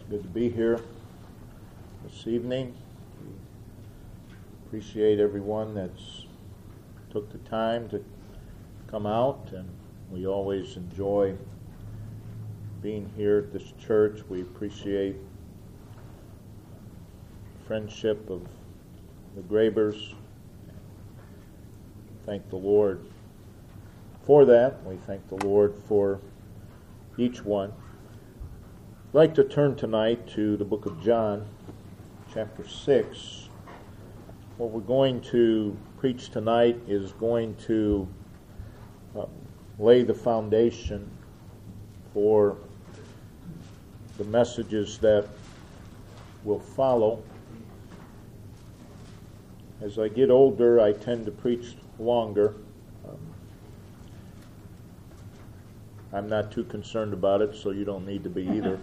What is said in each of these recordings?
Good to be here this evening. Appreciate everyone that's took the time to come out, and we always enjoy being here at this church. We appreciate the friendship of the Grabers. Thank the Lord for that. We thank the Lord for each one. I'd like to turn tonight to the book of John, chapter 6. What we're going to preach tonight is going to lay the foundation for the messages that will follow. As I get older, I tend to preach longer. I'm not too concerned about it, so you don't need to be either.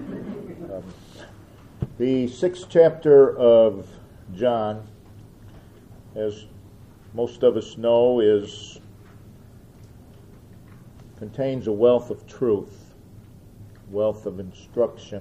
The 6th chapter of John, as most of us know, contains a wealth of truth, wealth of instruction,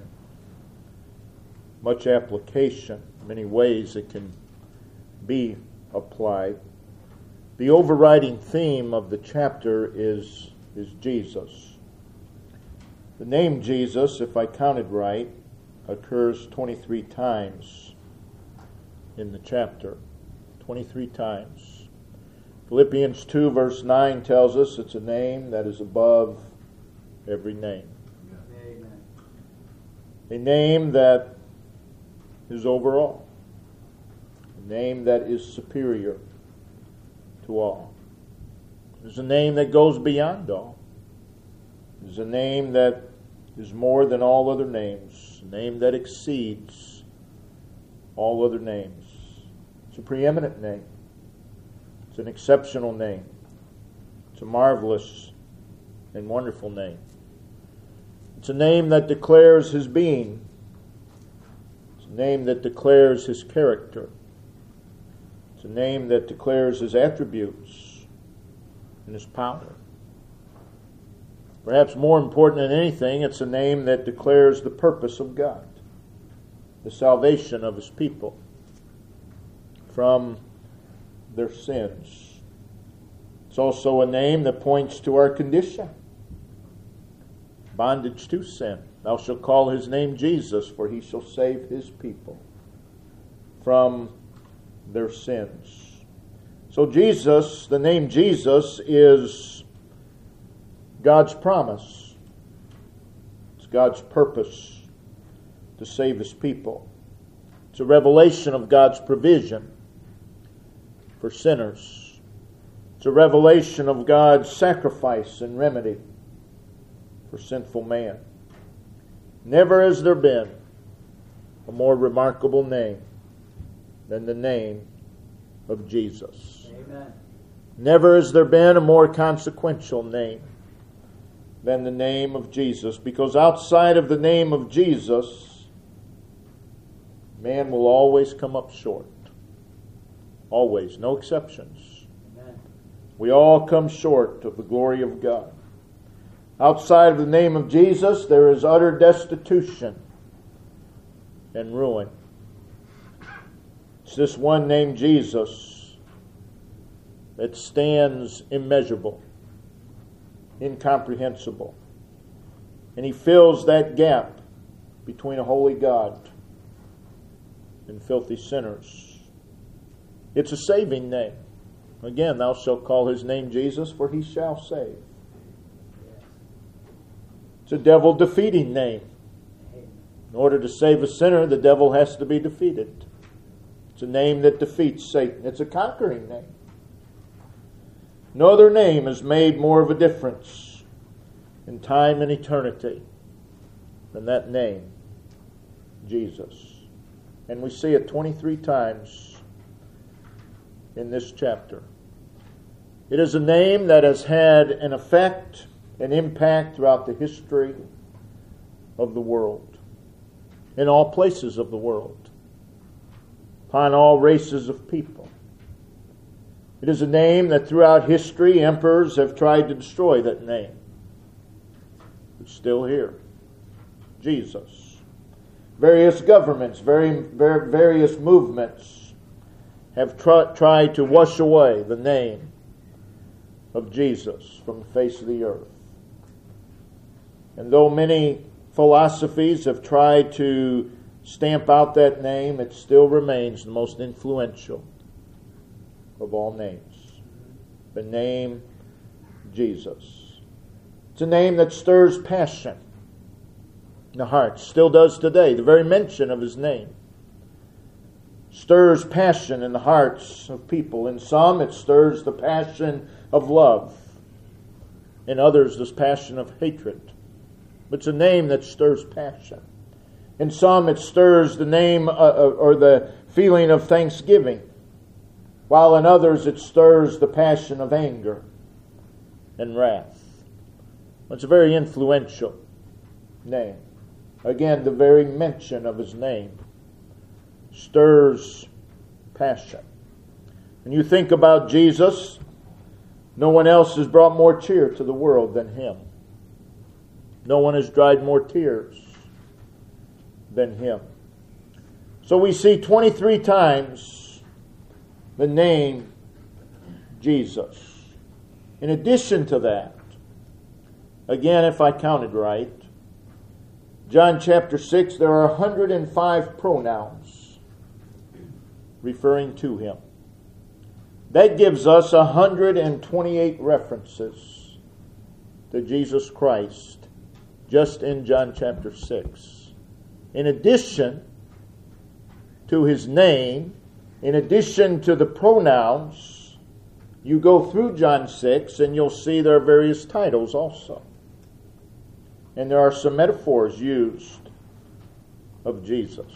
much application, many ways it can be applied. The overriding theme of the chapter is Jesus. The name Jesus, if I counted right, occurs 23 times in the chapter. 23 times. Philippians 2 verse 9 tells us it's a name that is above every name. Amen. A name that is over all. A name that is superior to all. It's a name that goes beyond all. It's a name that is more than all other names. A name that exceeds all other names. It's a preeminent name. It's an exceptional name. It's a marvelous and wonderful name. It's a name that declares His being. It's a name that declares His character. It's a name that declares His attributes and His power. Perhaps more important than anything, it's a name that declares the purpose of God, the salvation of His people from their sins. It's also a name that points to our condition, bondage to sin. Thou shalt call His name Jesus, for He shall save His people from their sins. So Jesus, the name Jesus, is God's promise. It's God's purpose to save His people. It's a revelation of God's provision for sinners. It's a revelation of God's sacrifice and remedy for sinful man. Never has there been a more remarkable name than the name of Jesus. Amen. Never has there been a more consequential name than the name of Jesus, because outside of the name of Jesus, man will always come up short. Always, no exceptions. Amen. We all come short of the glory of God. Outside of the name of Jesus, there is utter destitution and ruin. It's this one name, Jesus, that stands immeasurable, incomprehensible. And He fills that gap between a holy God and filthy sinners. It's a saving name. Again, thou shalt call His name Jesus, for He shall save. It's a devil-defeating name. In order to save a sinner, the devil has to be defeated. It's a name that defeats Satan. It's a conquering name. No other name has made more of a difference in time and eternity than that name, Jesus. And we see it 23 times in this chapter. It is a name that has had an effect, an impact throughout the history of the world, in all places of the world, upon all races of people. It is a name that throughout history emperors have tried to destroy that name. It's still here. Jesus. Various governments, various movements have tried to wash away the name of Jesus from the face of the earth. And though many philosophies have tried to stamp out that name, it still remains the most influential of all names. The name Jesus. It's a name that stirs passion in the heart. Still does today. The very mention of His name stirs passion in the hearts of people. In some, it stirs the passion of love. In others, this passion of hatred. But it's a name that stirs passion. In some, it stirs the name or the feeling of thanksgiving, while in others, it stirs the passion of anger and wrath. It's a very influential name. Again, the very mention of His name stirs passion. When you think about Jesus, no one else has brought more cheer to the world than Him. No one has dried more tears than Him. So we see 23 times the name Jesus. In addition to that, again, if I counted right, John chapter 6, there are 105 pronouns referring to Him. That gives us 128 references to Jesus Christ just in John chapter 6. In addition to His name, in addition to the pronouns, you go through John 6 and you'll see there are various titles also. And there are some metaphors used of Jesus.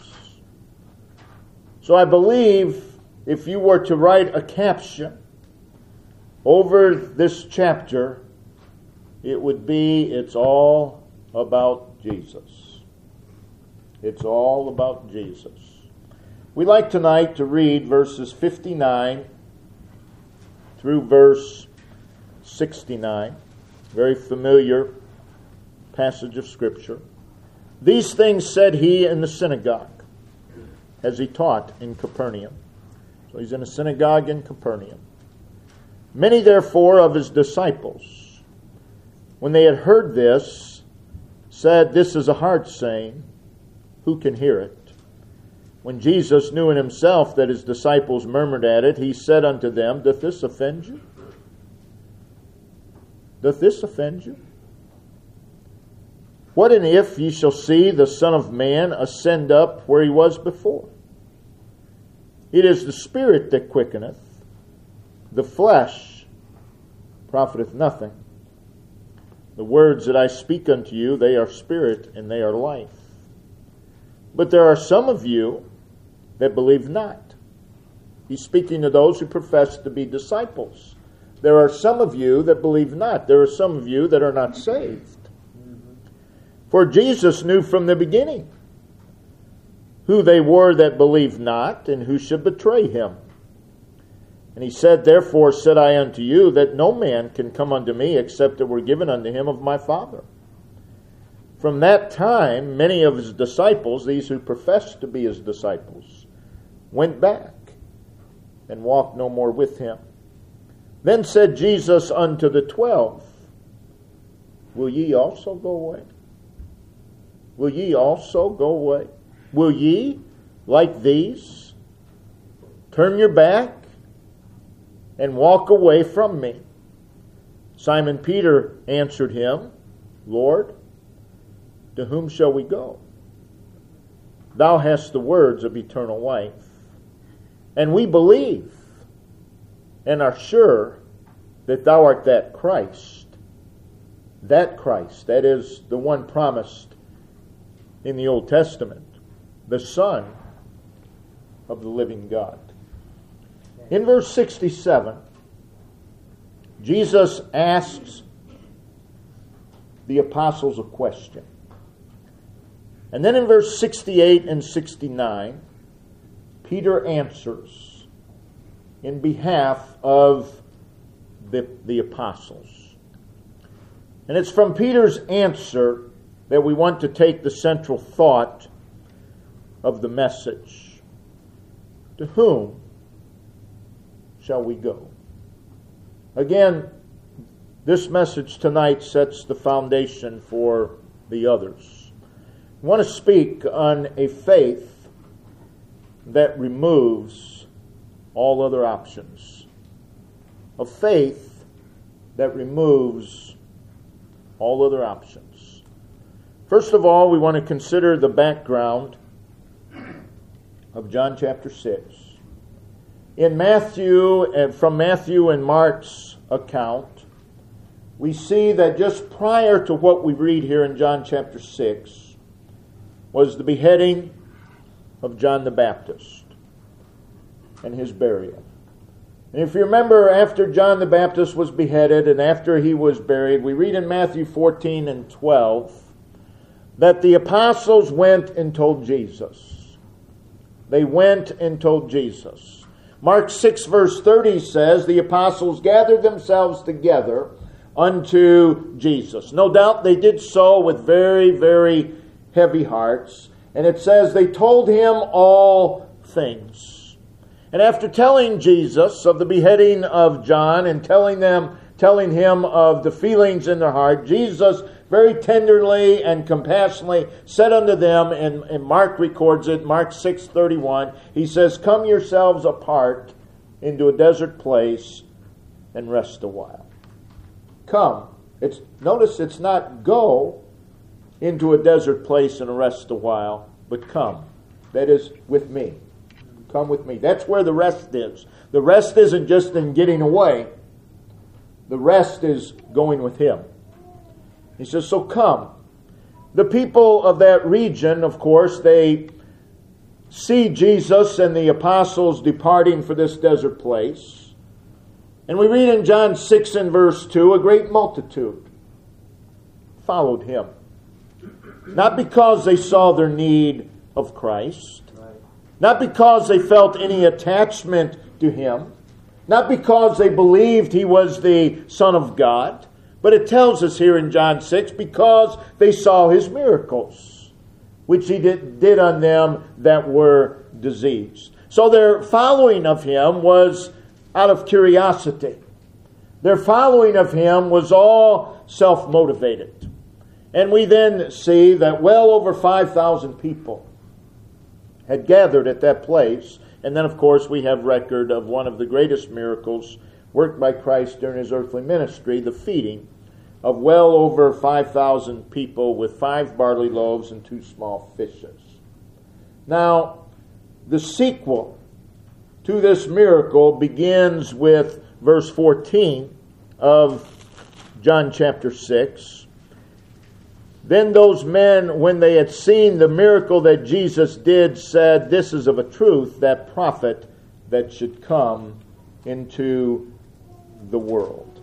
So I believe if you were to write a caption over this chapter, it would be, it's all about Jesus. It's all about Jesus. We'd like tonight to read verses 59 through verse 69. Very familiar passage of Scripture. These things said He in the synagogue as He taught in Capernaum. So He's in a synagogue in Capernaum. Many therefore of His disciples, when they had heard this, said, This is a hard saying. Who can hear it? When Jesus knew in Himself that His disciples murmured at it, He said unto them, Doth this offend you? Doth this offend you? What and if ye shall see the Son of Man ascend up where He was before? It is the Spirit that quickeneth, the flesh profiteth nothing. The words that I speak unto you, they are spirit and they are life. But there are some of you that believe not. He's speaking to those who profess to be disciples. There are some of you that believe not. There are some of you that are not saved. For Jesus knew from the beginning who they were that believed not, and who should betray Him. And He said, Therefore said I unto you, that no man can come unto me, except it were given unto him of my Father. From that time, many of His disciples, these who professed to be His disciples, went back and walked no more with Him. Then said Jesus unto the 12, Will ye also go away? Will ye also go away? Will ye, like these, turn your back and walk away from me? Simon Peter answered Him, Lord, to whom shall we go? Thou hast the words of eternal life. And we believe and are sure that Thou art that Christ. That Christ, that is the one promised in the Old Testament, the Son of the living God. In verse 67, Jesus asks the apostles a question. And then in verse 68 and 69, Peter answers in behalf of the apostles. And it's from Peter's answer that we want to take the central thought of the message. To whom shall we go? Again, this message tonight sets the foundation for the others. I want to speak on a faith that removes all other options. A faith that removes all other options. First of all, we want to consider the background of John chapter 6. In Matthew, and from Matthew and Mark's account, we see that just prior to what we read here in John chapter 6 was the beheading of John the Baptist and his burial. And if you remember, after John the Baptist was beheaded and after he was buried, we read in Matthew 14 and 12 that the apostles went and told Jesus. They went and told Jesus. Mark 6 verse 30 says, the apostles gathered themselves together unto Jesus. No doubt they did so with very, very heavy hearts. And it says they told him all things. And after telling Jesus of the beheading of John and telling him of the feelings in their heart, Jesus very tenderly and compassionately said unto them, and Mark records it, Mark 6:31, he says, come yourselves apart into a desert place and rest a while. Come. Notice it's not go into a desert place and rest a while, but come. That is, with me. Come with me. That's where the rest is. The rest isn't just in getting away. The rest is going with him. He says, so come. The people of that region, of course, they see Jesus and the apostles departing for this desert place. And we read in John 6 and verse 2, a great multitude followed him. Not because they saw their need of Christ. Not because they felt any attachment to him. Not because they believed he was the Son of God. But it tells us here in John 6, because they saw his miracles, which he did on them that were diseased. So their following of him was out of curiosity. Their following of him was all self-motivated. And we then see that well over 5,000 people had gathered at that place. And then, of course, we have record of one of the greatest miracles worked by Christ during his earthly ministry, the feeding of well over 5,000 people with 5 barley loaves and 2 small fishes. Now, the sequel to this miracle begins with verse 14 of John chapter 6. Then those men, when they had seen the miracle that Jesus did, said, this is of a truth that prophet that should come into the world.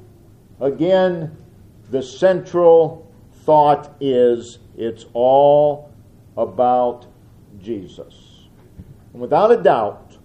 Again, the central thought is it's all about Jesus. And without a doubt,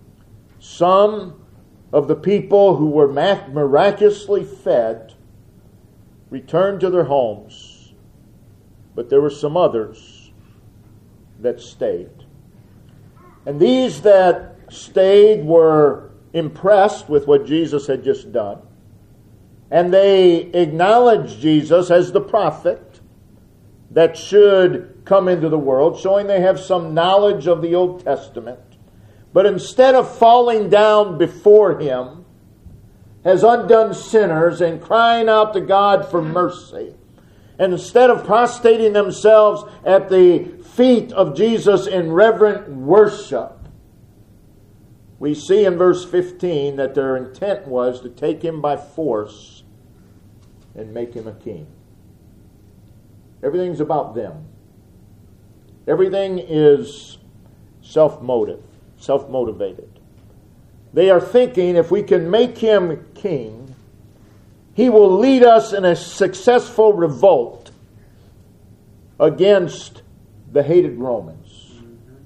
some of the people who were miraculously fed returned to their homes. But there were some others that stayed. And these that stayed were impressed with what Jesus had just done. And they acknowledged Jesus as the prophet that should come into the world, showing they have some knowledge of the Old Testament. But instead of falling down before him as undone sinners and crying out to God for mercy, and instead of prostrating themselves at the feet of Jesus in reverent worship, we see in verse 15 that their intent was to take him by force and make him a king. Everything's about them. Everything is self-motivated. They are thinking if we can make him king, he will lead us in a successful revolt against the hated Romans.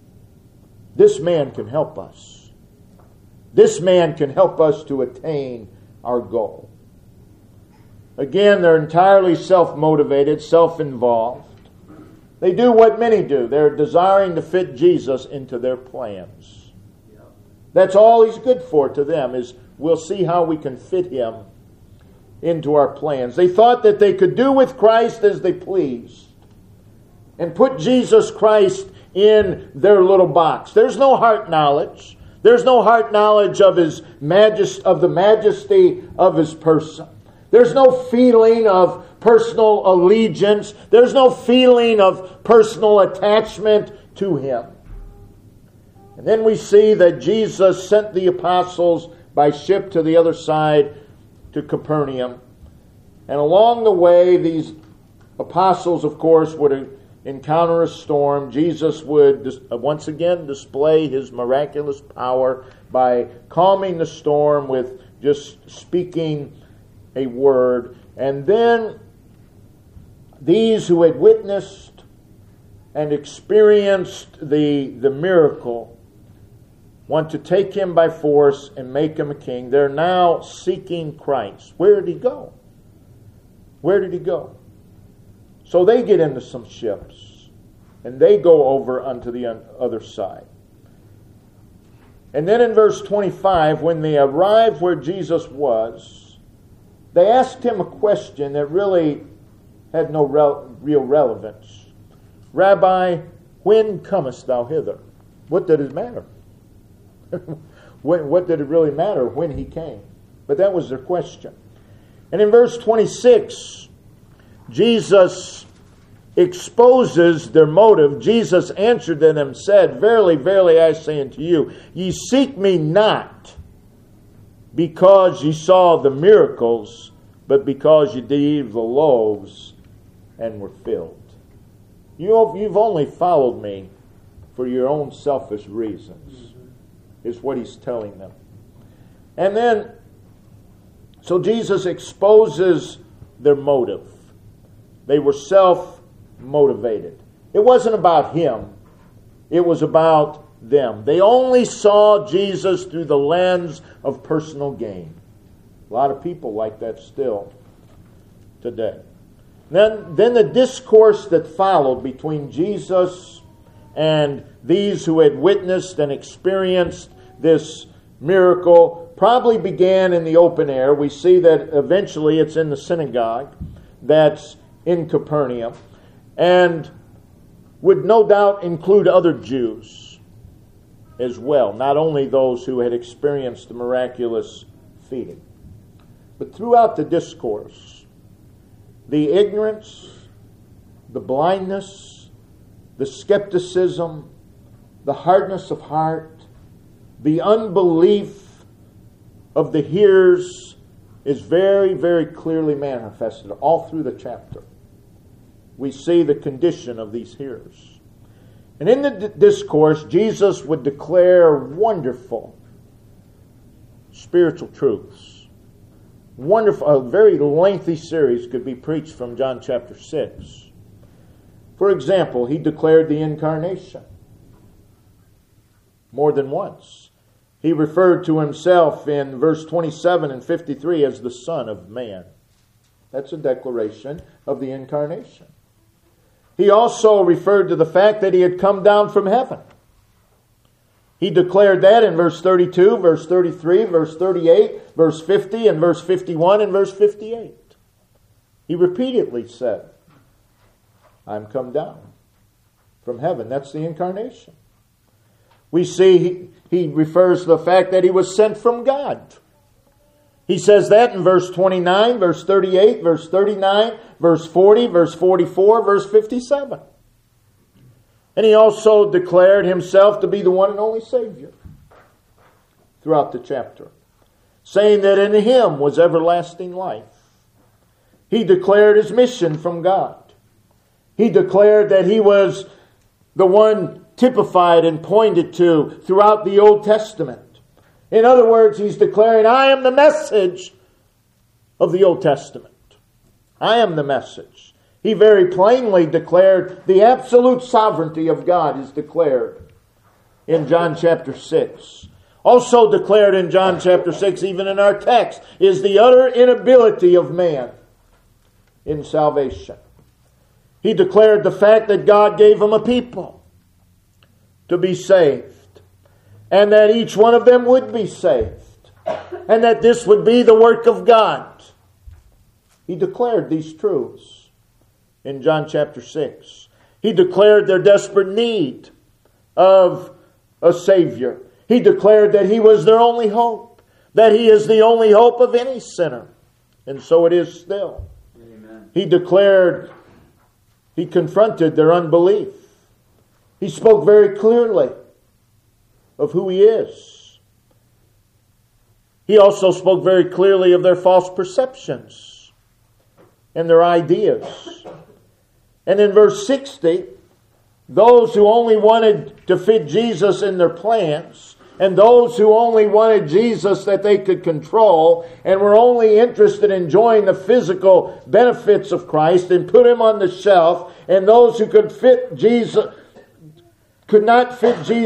This man can help us. This man can help us to attain our goal. Again, they're entirely self-motivated, self-involved. They do what many do. They're desiring to fit Jesus into their plans. That's all He's good for to them, is we'll see how we can fit Him into our plans. They thought that they could do with Christ as they pleased and put Jesus Christ in their little box. There's no heart knowledge. There's no heart knowledge of the majesty of His person. There's no feeling of personal allegiance. There's no feeling of personal attachment to Him. And then we see that Jesus sent the apostles by ship to the other side, to Capernaum. And along the way, these apostles, of course, would encounter a storm. Jesus would once again display His miraculous power by calming the storm with just speaking a word. And then these who had witnessed and experienced the miracle want to take Him by force and make Him a king. They're now seeking Christ. Where did He go? Where did He go? So they get into some ships and they go over unto the other side. And then in verse 25, when they arrived where Jesus was, they asked Him a question that really had no real relevance. Rabbi, when comest thou hither? What did it matter? What did it really matter when He came? But that was their question. And in verse 26, Jesus exposes their motive. Jesus answered them and said, Verily, verily, I say unto you, ye seek me not because ye saw the miracles, but because ye did eat the loaves and were filled. You've only followed me for your own selfish reasons, is what He's telling them. And then, so Jesus exposes their motive. They were self-motivated. It wasn't about Him. It was about them. They only saw Jesus through the lens of personal gain. A lot of people like that still today. Then the discourse that followed between Jesus and these who had witnessed and experienced this miracle probably began in the open air. We see that eventually it's in the synagogue that's in Capernaum, and would no doubt include other Jews as well, not only those who had experienced the miraculous feeding. But throughout the discourse, the ignorance, the blindness, the skepticism, the hardness of heart, the unbelief of the hearers is very, very clearly manifested all through the chapter. We see the condition of these hearers. And in the discourse, Jesus would declare wonderful spiritual truths. Wonderful, a very lengthy series could be preached from John chapter 6. For example, He declared the incarnation more than once. He referred to Himself in verse 27 and 53 as the Son of Man. That's a declaration of the incarnation. He also referred to the fact that He had come down from heaven. He declared that in verse 32, verse 33, verse 38, verse 50, and verse 51, and verse 58. He repeatedly said, I'm come down from heaven. That's the incarnation. We see he refers to the fact that He was sent from God. He says that in verse 29, verse 38, verse 39, verse 40, verse 44, verse 57. And He also declared Himself to be the one and only Savior throughout the chapter, saying that in Him was everlasting life. He declared His mission from God. He declared that He was the one typified and pointed to throughout the Old Testament. In other words, He's declaring, I am the message of the Old Testament. I am the message. He very plainly declared the absolute sovereignty of God is declared in John chapter 6. Also declared in John chapter 6, even in our text, is the utter inability of man in salvation. He declared the fact that God gave them a people to be saved, and that each one of them would be saved, and that this would be the work of God. He declared these truths in John chapter 6. He declared their desperate need of a Savior. He declared that He was their only hope, that He is the only hope of any sinner. And so it is still. Amen. He confronted their unbelief. He spoke very clearly of who He is. He also spoke very clearly of their false perceptions and their ideas. And in verse 60, those who only wanted to fit Jesus in their plans, and those who only wanted Jesus that they could control, and were only interested in enjoying the physical benefits of Christ and put Him on the shelf, and those who could not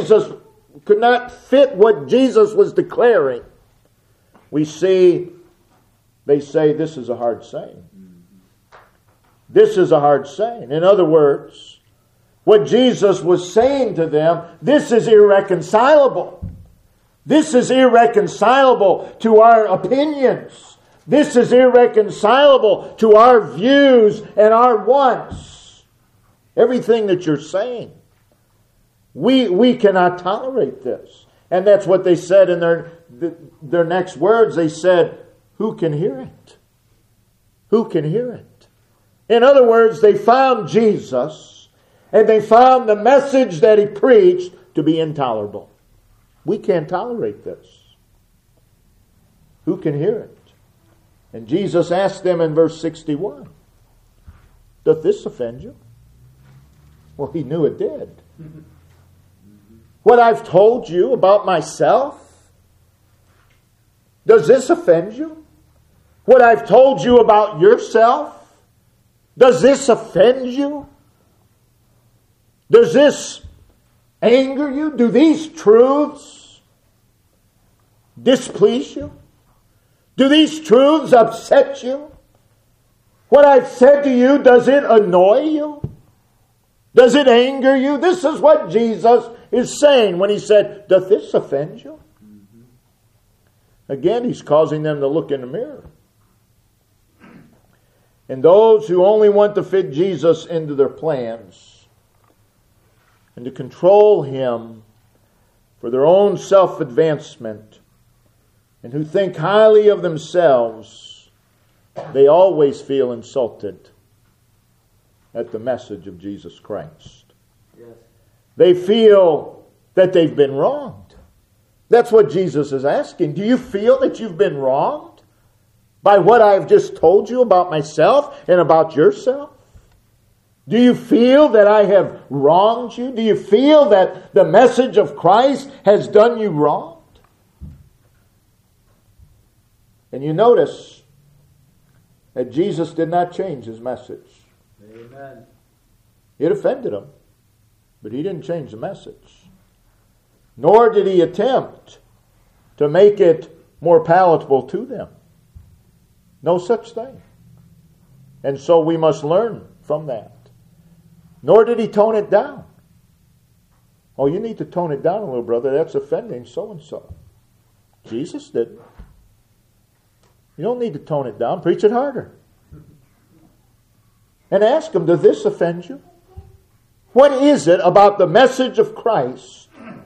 fit what Jesus was declaring, we see they say this is a hard saying. This is a hard saying. In other words, what Jesus was saying to them, this is irreconcilable. This is irreconcilable to our opinions. This is irreconcilable to our views and our wants. Everything that you're saying. We cannot tolerate this. And that's what they said in their next words. They said, who can hear it? Who can hear it? In other words, they found Jesus and they found the message that He preached to be intolerable. We can't tolerate this. Who can hear it? And Jesus asked them in verse 61, doth this offend you? Well, He knew it did. What I've told you about myself, does this offend you? What I've told you about yourself, does this offend you? Does this anger you? Do these truths displease you? Do these truths upset you? What I've said to you, does it annoy you? Does it anger you? This is what Jesus is saying when He said, doth this offend you? Again, He's causing them to look in the mirror. And those who only want to fit Jesus into their plans and to control Him for their own self-advancement and who think highly of themselves, they always feel insulted at the message of Jesus Christ. Yes. They feel that they've been wronged. That's what Jesus is asking. Do you feel that you've been wronged by what I've just told you about myself and about yourself? Do you feel that I have wronged you? Do you feel that the message of Christ has done you wrong? And you notice that Jesus did not change His message. Amen. It offended them, but He didn't change the message. Nor did He attempt to make it more palatable to them. No such thing. And so we must learn from that. Nor did He tone it down. Oh, you need to tone it down a little, brother. That's offending so-and-so. Jesus didn't. You don't need to tone it down. Preach it harder. And ask them, does this offend you? What is it about the message of Christ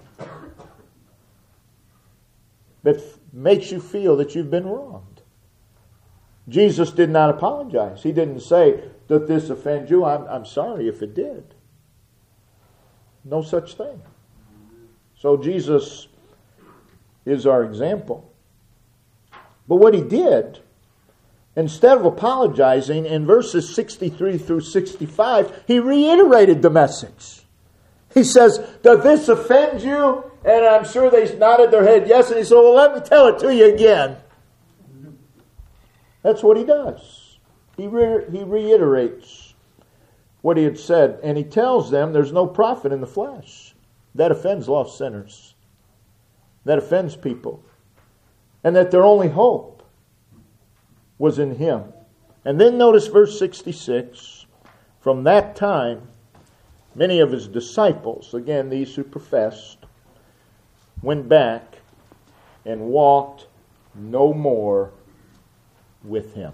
that makes you feel that you've been wronged? Jesus did not apologize. He didn't say, does this offend you? I'm sorry if it did. No such thing. So Jesus is our example. But what He did, instead of apologizing, in verses 63 through 65, He reiterated the message. He says, does this offend you? And I'm sure they nodded their head yes. And He said, well, let me tell it to you again. That's what He does. He reiterates what He had said. And He tells them there's no profit in the flesh. That offends lost sinners. That offends people. And that their only hope was in Him. And then notice verse 66. From that time, many of his disciples, again these who professed, went back and walked no more with him.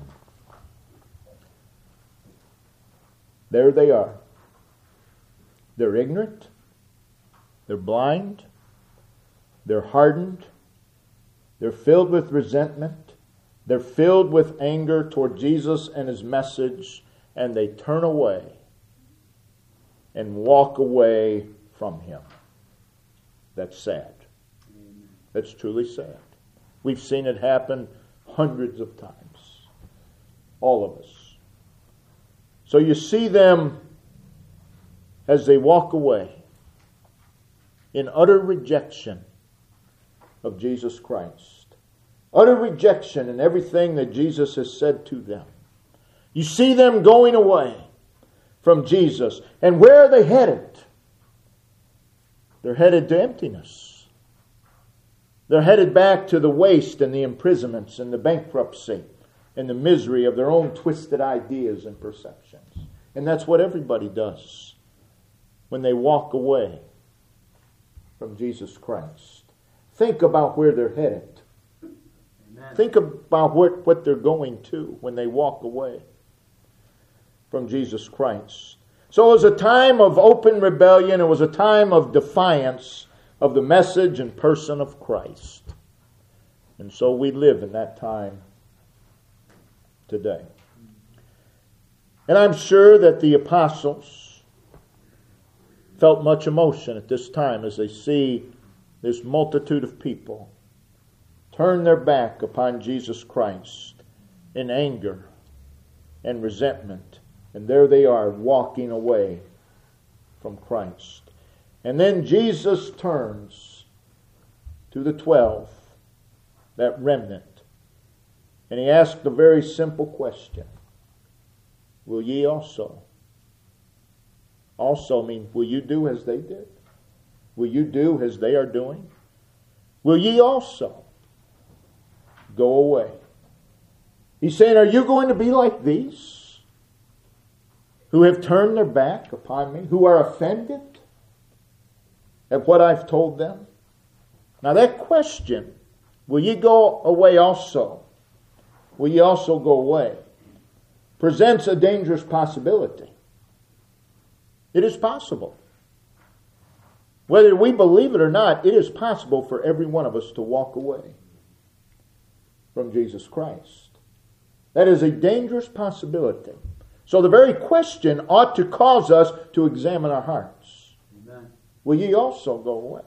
There they are. They're ignorant. They're blind. They're hardened. They're filled with resentment. They're filled with anger toward Jesus and his message, and they turn away and walk away from him. That's sad. That's truly sad. We've seen it happen hundreds of times. All of us. So you see them as they walk away in utter rejection of Jesus Christ. Utter rejection in everything that Jesus has said to them. You see them going away from Jesus. And where are they headed? They're headed to emptiness. They're headed back to the waste and the imprisonments and the bankruptcy and the misery of their own twisted ideas and perceptions. And that's what everybody does when they walk away from Jesus Christ. Think about where they're headed. Amen. Think about what they're going to when they walk away from Jesus Christ. So it was a time of open rebellion. It was a time of defiance of the message and person of Christ. And so we live in that time today. And I'm sure that the apostles felt much emotion at this time as they see this multitude of people turn their back upon Jesus Christ in anger and resentment. And there they are walking away from Christ. And then Jesus turns to the 12, that remnant, and he asked a very simple question. Will ye also? Also means, will you do as they did? Will you do as they are doing? Will ye also go away? He's saying, are you going to be like these who have turned their back upon me, who are offended at what I've told them? Now that question, will ye go away also? Will ye also go away? Presents a dangerous possibility. It is possible. Whether we believe it or not, it is possible for every one of us to walk away from Jesus Christ. That is a dangerous possibility. So the very question ought to cause us to examine our hearts. Amen. Will ye also go away?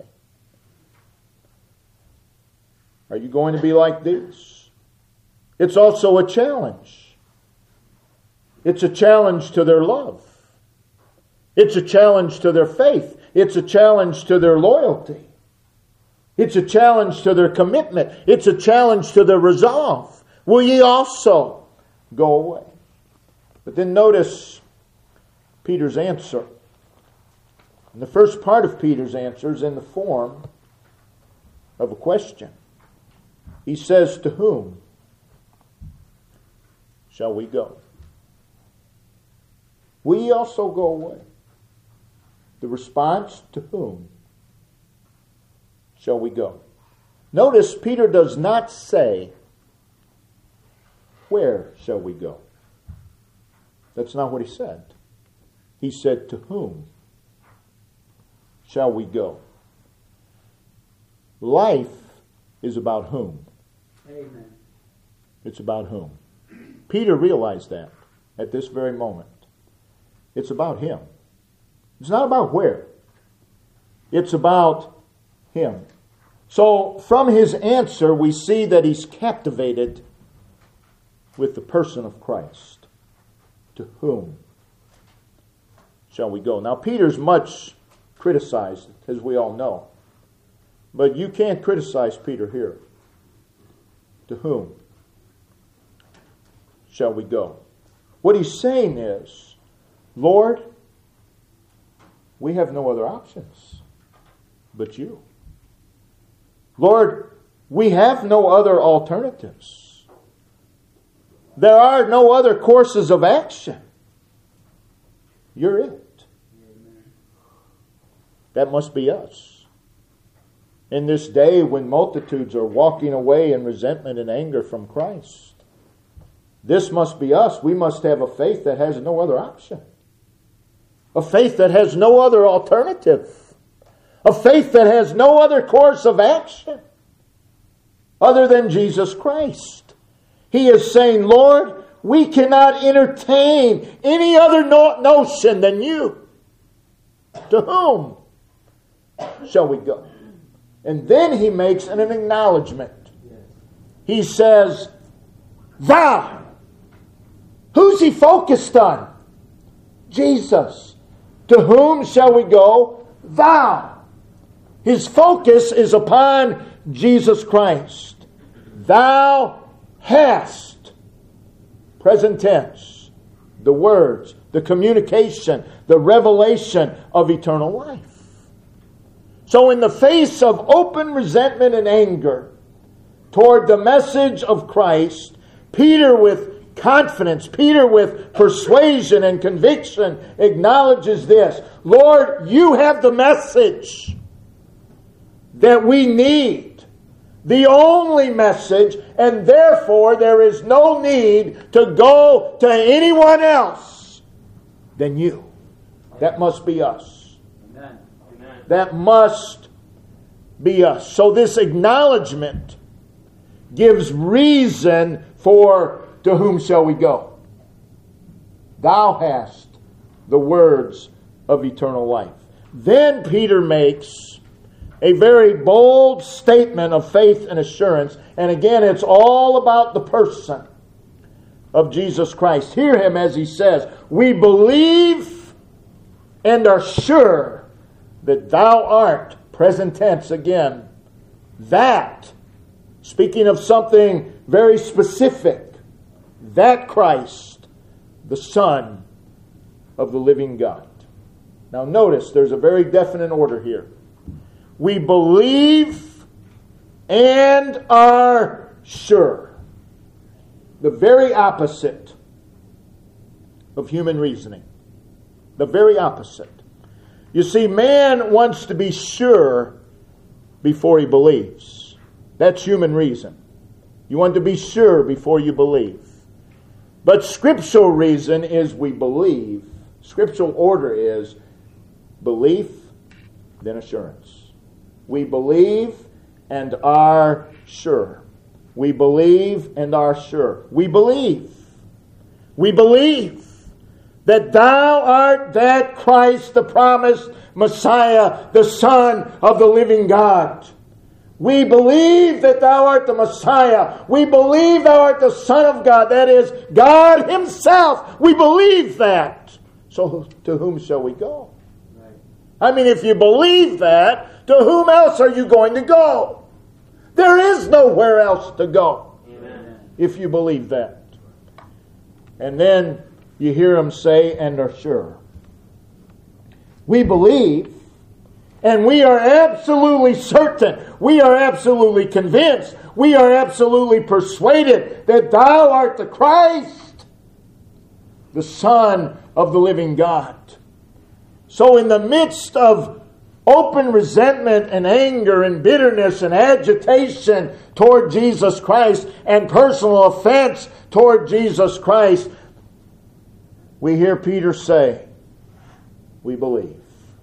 Are you going to be like these? It's also a challenge. It's a challenge to their love. It's a challenge to their faith. It's a challenge to their loyalty. It's a challenge to their commitment. It's a challenge to their resolve. Will ye also go away? But then notice Peter's answer. And the first part of Peter's answer is in the form of a question. He says, to whom shall we go? Will ye also go away? The response, to whom shall we go? Notice Peter does not say, where shall we go? That's not what he said. He said, to whom shall we go? Life is about whom? Amen. It's about whom? Peter realized that at this very moment. It's about him. It's not about where. It's about him. So from his answer, we see that he's captivated with the person of Christ. To whom shall we go? Now, Peter's much criticized, as we all know. But you can't criticize Peter here. To whom shall we go? What he's saying is, Lord, we have no other options but you. Lord, we have no other alternatives. There are no other courses of action. You're it. That must be us. In this day when multitudes are walking away in resentment and anger from Christ, this must be us. We must have a faith that has no other option. A faith that has no other alternative. A faith that has no other course of action other than Jesus Christ. He is saying, Lord, we cannot entertain any other notion than you. To whom shall we go? And then he makes an acknowledgement. He says, Thou. Who's he focused on? Jesus. To whom shall we go? Thou. His focus is upon Jesus Christ. Thou hast. Present tense. The words, the communication, the revelation of eternal life. So in the face of open resentment and anger toward the message of Christ, Peter with confidence, Peter with persuasion and conviction acknowledges this. Lord, you have the message that we need. The only message, and therefore there is no need to go to anyone else than you. That must be us. Amen. That must be us. So this acknowledgement gives reason for to whom shall we go? Thou hast the words of eternal life. Then Peter makes a very bold statement of faith and assurance. And again, it's all about the person of Jesus Christ. Hear him as he says, we believe and are sure that thou art, present tense again, that, speaking of something very specific, that Christ, the Son of the living God. Now notice, there's a very definite order here. We believe and are sure. The very opposite of human reasoning. The very opposite. You see, man wants to be sure before he believes. That's human reason. You want to be sure before you believe. But scriptural reason is we believe. Scriptural order is belief, then assurance. We believe and are sure. We believe and are sure. We believe. We believe that thou art that Christ, the promised Messiah, the Son of the living God. We believe that thou art the Messiah. We believe thou art the Son of God. That is, God himself. We believe that. So to whom shall we go? I mean, if you believe that, to whom else are you going to go? There is nowhere else to go. Amen. If you believe that. And then you hear him say, and are sure. We believe, and we are absolutely certain, we are absolutely convinced, we are absolutely persuaded that thou art the Christ, the Son of the living God. So in the midst of open resentment and anger and bitterness and agitation toward Jesus Christ and personal offense toward Jesus Christ, we hear Peter say, we believe.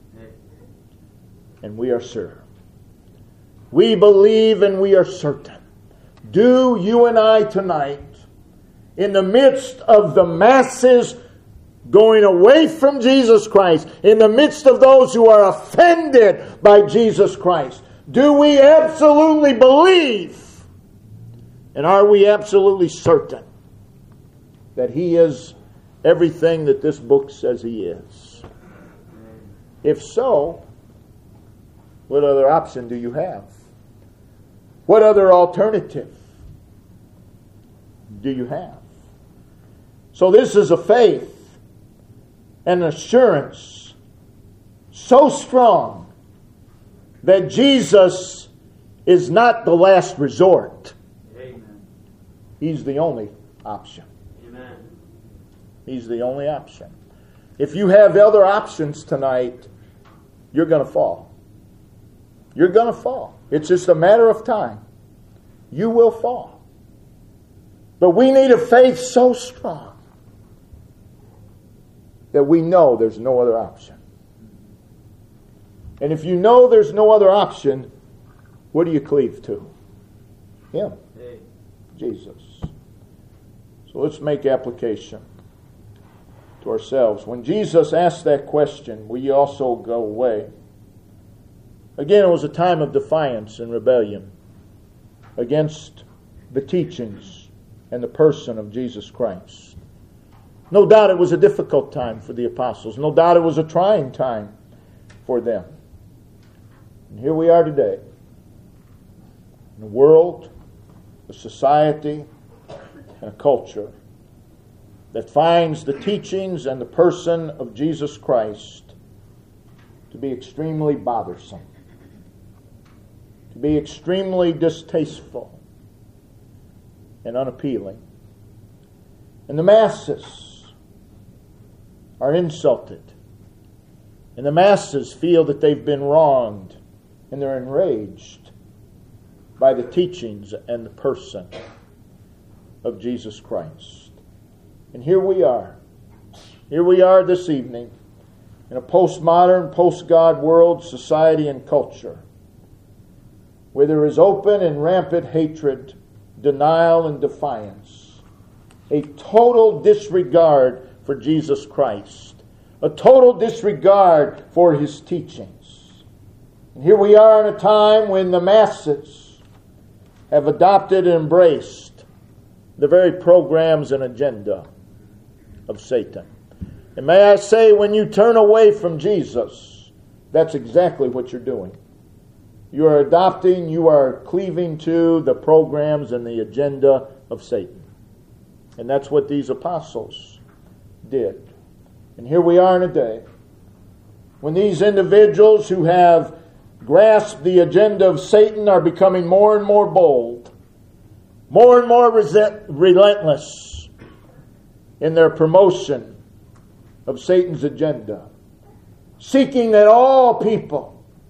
And we are sure. We believe and we are certain. Do you and I tonight, in the midst of the masses going away from Jesus Christ, in the midst of those who are offended by Jesus Christ, do we absolutely believe? And are we absolutely certain that He is everything that this book says He is? If so, what other option do you have? What other alternative do you have? So this is a faith and assurance so strong that Jesus is not the last resort. Amen. He's the only option. Amen. He's the only option. If you have other options tonight, you're going to fall. You're going to fall. It's just a matter of time. You will fall. But we need a faith so strong that we know there's no other option. And if you know there's no other option, what do you cleave to? Him. Jesus. So let's make application to ourselves. When Jesus asked that question, will you also go away? Again, it was a time of defiance and rebellion against the teachings and the person of Jesus Christ. No doubt it was a difficult time for the apostles. No doubt it was a trying time for them. And here we are today. In a world, a society, and a culture that finds the teachings and the person of Jesus Christ to be extremely bothersome, to be extremely distasteful and unappealing. And the masses are insulted. And the masses feel that they've been wronged, and they're enraged by the teachings and the person of Jesus Christ. And here we are. Here we are this evening in a postmodern, post-God world, society, and culture where there is open and rampant hatred, denial, and defiance, a total disregard for Jesus Christ, a total disregard for His teachings. And here we are in a time when the masses have adopted and embraced the very programs and agenda of Satan. And may I say, when you turn away from Jesus, that's exactly what you're doing. You are adopting, you are cleaving to the programs and the agenda of Satan. And that's what these apostles did. And here we are in a day when these individuals who have grasped the agenda of Satan are becoming more and more bold, more and more relentless in their promotion of Satan's agenda, seeking that all people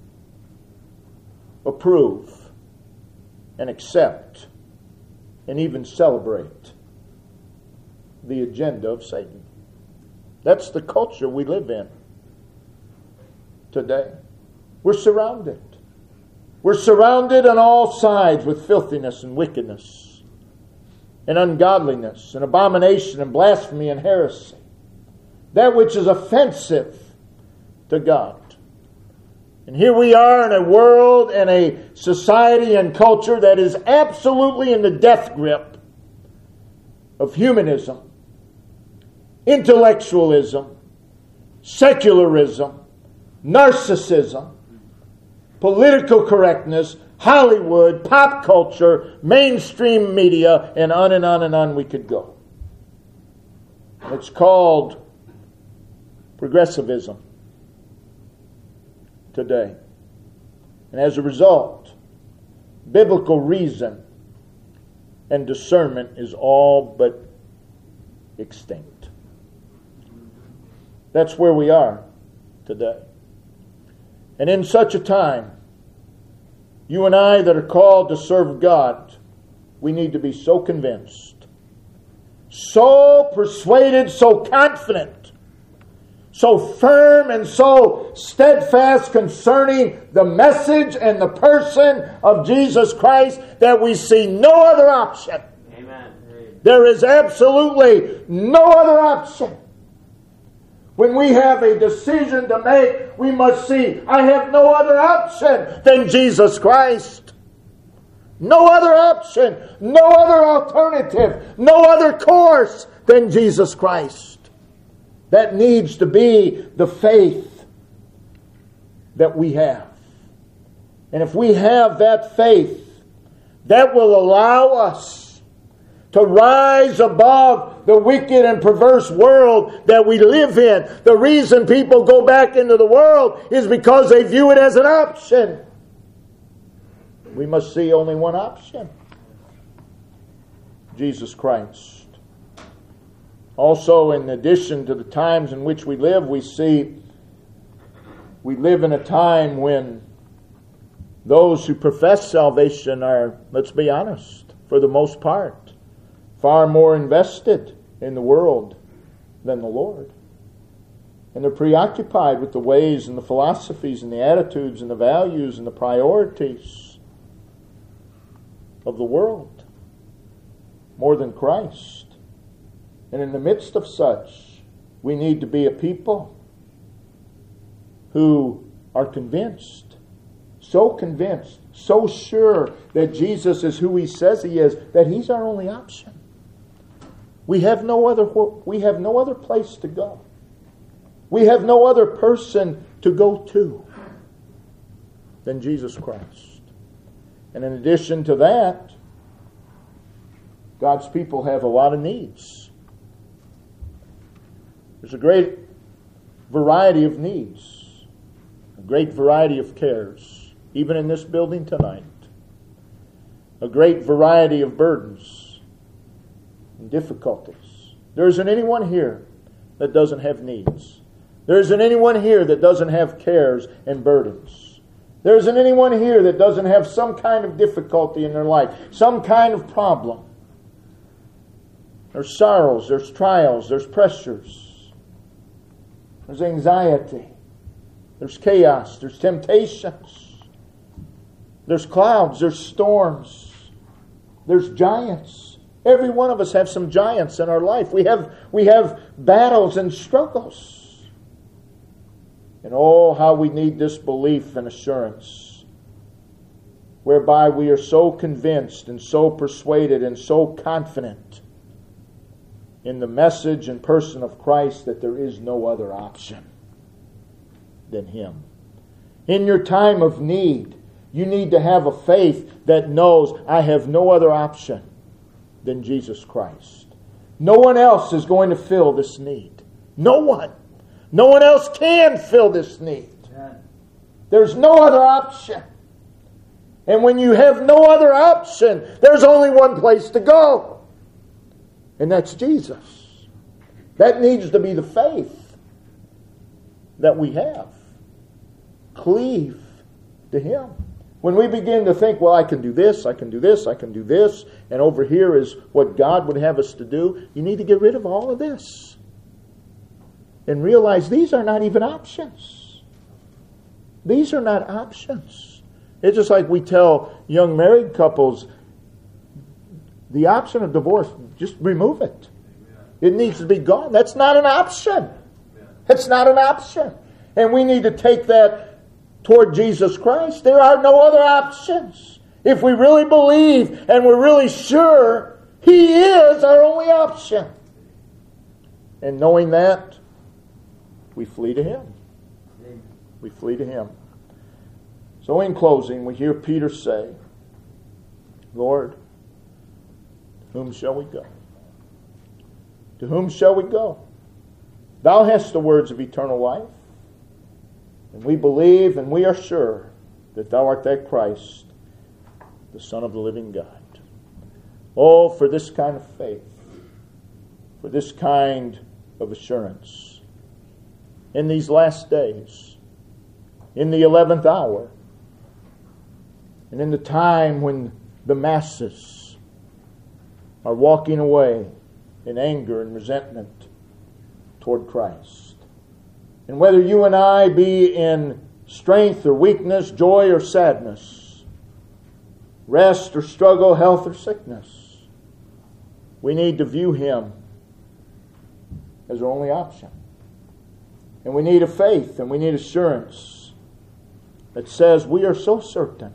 approve and accept and even celebrate the agenda of Satan. That's the culture we live in today. We're surrounded. We're surrounded on all sides with filthiness and wickedness and ungodliness and abomination and blasphemy and heresy. That which is offensive to God. And here we are in a world and a society and culture that is absolutely in the death grip of humanism, intellectualism, secularism, narcissism, political correctness, Hollywood, pop culture, mainstream media, and on and on and on we could go. It's called progressivism today. And as a result, biblical reason and discernment is all but extinct. That's where we are today. And in such a time, you and I that are called to serve God, we need to be so convinced, so persuaded, so confident, so firm and so steadfast concerning the message and the person of Jesus Christ that we see no other option. Amen. There is absolutely no other option. When we have a decision to make, we must see, I have no other option than Jesus Christ. No other option, no other alternative, no other course than Jesus Christ. That needs to be the faith that we have. And if we have that faith, that will allow us to rise above the wicked and perverse world that we live in. The reason people go back into the world is because they view it as an option. We must see only one option. Jesus Christ. Also, in addition to the times in which we live, we see we live in a time when those who profess salvation are, let's be honest, for the most part, far more invested in the world than the Lord. And they're preoccupied with the ways and the philosophies and the attitudes and the values and the priorities of the world more than Christ. And in the midst of such, we need to be a people who are convinced, so sure that Jesus is who He says He is, that He's our only option. We have no other place to go. We have no other person to go to than Jesus Christ. And in addition to that, God's people have a lot of needs. There's a great variety of needs, a great variety of cares, even in this building tonight. A great variety of burdens and difficulties. There isn't anyone here that doesn't have needs. There isn't anyone here that doesn't have cares and burdens. There isn't anyone here that doesn't have some kind of difficulty in their life, some kind of problem. There's sorrows, there's trials, there's pressures, there's anxiety, there's chaos, there's temptations, there's clouds, there's storms, there's giants. Every one of us have some giants in our life. We have battles and struggles. And oh, how we need this belief and assurance, whereby we are so convinced and so persuaded and so confident in the message and person of Christ that there is no other option than Him. In your time of need, you need to have a faith that knows I have no other option than Jesus Christ. No one else is going to fill this need. No one. No one else can fill this need. There's no other option. And when you have no other option, there's only one place to go. And that's Jesus. That needs to be the faith that we have. Cleave to Him. When we begin to think, well, I can do this, I can do this, I can do this, and over here is what God would have us to do, you need to get rid of all of this. And realize these are not even options. These are not options. It's just like we tell young married couples, the option of divorce, just remove it. It needs to be gone. That's not an option. It's not an option. And we need to take that toward Jesus Christ. There are no other options. If we really believe and we're really sure He is our only option. And knowing that, we flee to Him. We flee to Him. So in closing, we hear Peter say, Lord, to whom shall we go? To whom shall we go? Thou hast the words of eternal life. And we believe and we are sure that Thou art that Christ, the Son of the living God. Oh, for this kind of faith, for this kind of assurance. In these last days, in the 11th hour, and in the time when the masses are walking away in anger and resentment toward Christ. And whether you and I be in strength or weakness, joy or sadness, rest or struggle, health or sickness, we need to view Him as our only option. And we need a faith and we need assurance that says we are so certain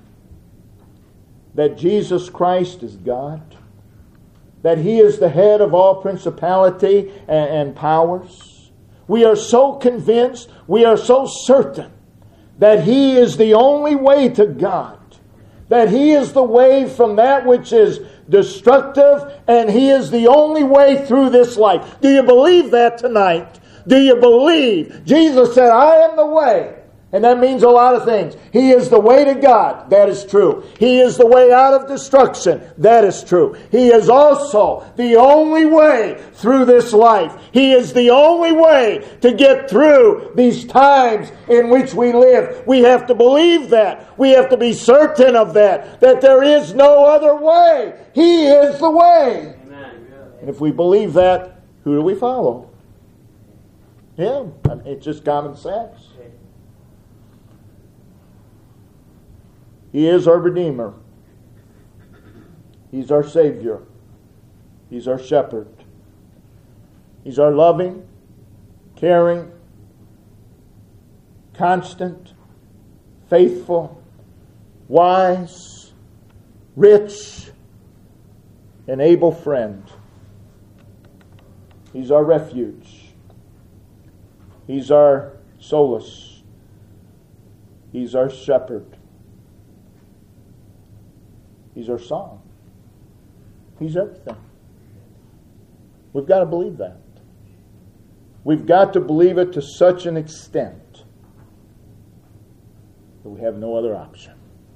that Jesus Christ is God, that He is the head of all principality and powers. We are so convinced, we are so certain that He is the only way to God, that He is the way from that which is destructive, and He is the only way through this life. Do you believe that tonight? Do you believe? Jesus said, I am the way, And that means a lot of things. He is the way to God. That is true. He is the way out of destruction. That is true. He is also the only way through this life. He is the only way to get through these times in which we live. We have to believe that. We have to be certain of that. That there is no other way. He is the way. Amen. And if we believe that, who do we follow? Him. I mean, it's just common sense. He is our Redeemer. He's our Savior. He's our Shepherd. He's our loving, caring, constant, faithful, wise, rich, and able friend. He's our refuge. He's our solace. He's our shepherd. He's our song. He's everything. We've got to believe that. We've got to believe it to such an extent that we have no other option.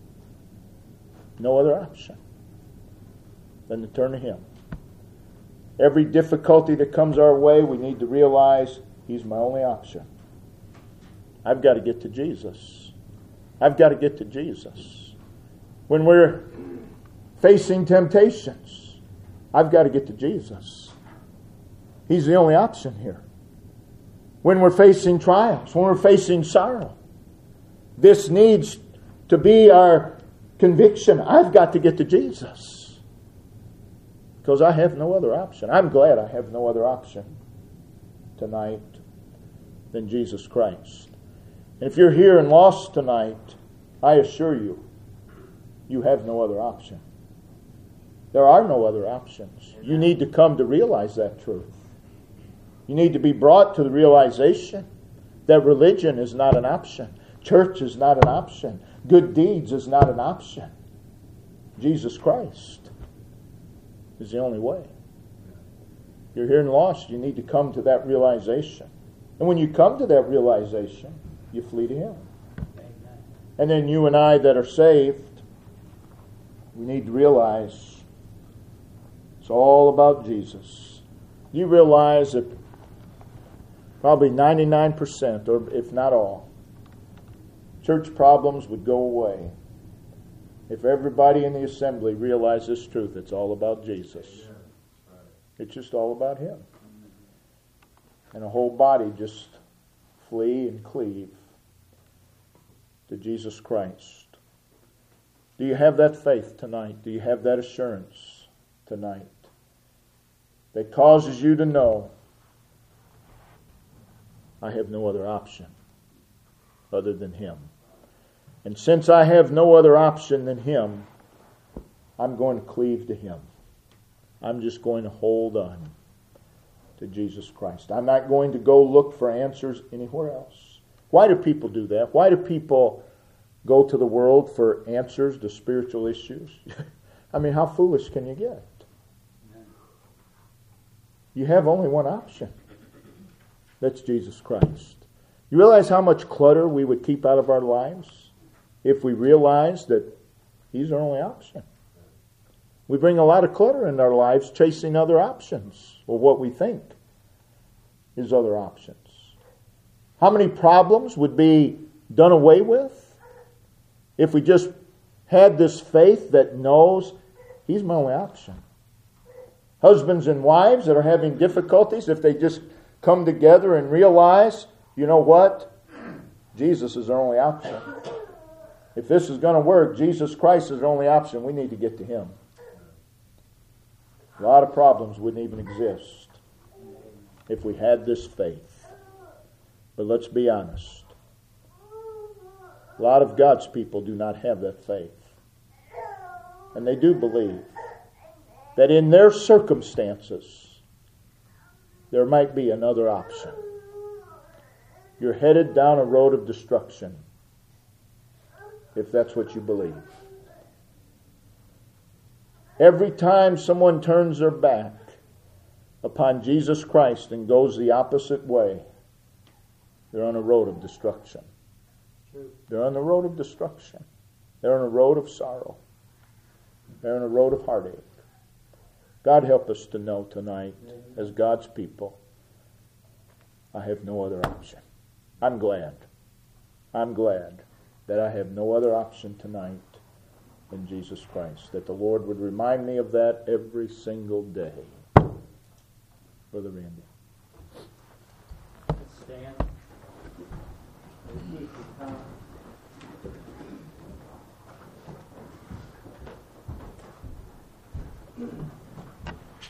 No other option than to turn to Him. Every difficulty that comes our way, we need to realize He's my only option. I've got to get to Jesus. I've got to get to Jesus. When we're facing temptations, I've got to get to Jesus. He's the only option here. When we're facing trials, when we're facing sorrow, this needs to be our conviction. I've got to get to Jesus. Because I have no other option. I'm glad I have no other option tonight than Jesus Christ. And if you're here and lost tonight, I assure you, you have no other option. There are no other options. You need to come to realize that truth. You need to be brought to the realization that religion is not an option. Church is not an option. Good deeds is not an option. Jesus Christ is the only way. If you're here and lost, you need to come to that realization. And when you come to that realization, you flee to Him. And then you and I that are saved, we need to realize it's all about Jesus. You realize that probably 99%, or if not all, church problems would go away if everybody in the assembly realized this truth. It's all about Jesus. It's just all about Him. And the whole body just flee and cleave to Jesus Christ. Do you have that faith tonight? Do you have that assurance tonight that causes you to know, I have no other option other than Him? And since I have no other option than Him, I'm going to cleave to Him. I'm just going to hold on to Jesus Christ. I'm not going to go look for answers anywhere else. Why do people do that? Why do people go to the world for answers to spiritual issues? I mean, how foolish can you get? You have only one option. That's Jesus Christ. You realize how much clutter we would keep out of our lives if we realized that He's our only option? We bring a lot of clutter in our lives chasing other options, or what we think is other options. How many problems would be done away with if we just had this faith that knows He's my only option? Husbands and wives that are having difficulties, if they just come together and realize, you know what? Jesus is our only option. If this is going to work, Jesus Christ is our only option. We need to get to Him. A lot of problems wouldn't even exist if we had this faith. But let's be honest. A lot of God's people do not have that faith. And they do believe that in their circumstances, there might be another option. You're headed down a road of destruction, if that's what you believe. Every time someone turns their back upon Jesus Christ and goes the opposite way, they're on a road of destruction. True. They're on the road of destruction. They're on a road of sorrow. They're on a road of heartache. God help us to know tonight, as God's people, I have no other option. I'm glad that I have no other option tonight than Jesus Christ. That the Lord would remind me of that every single day. Brother Randy. Let's stand. Let's keep the time.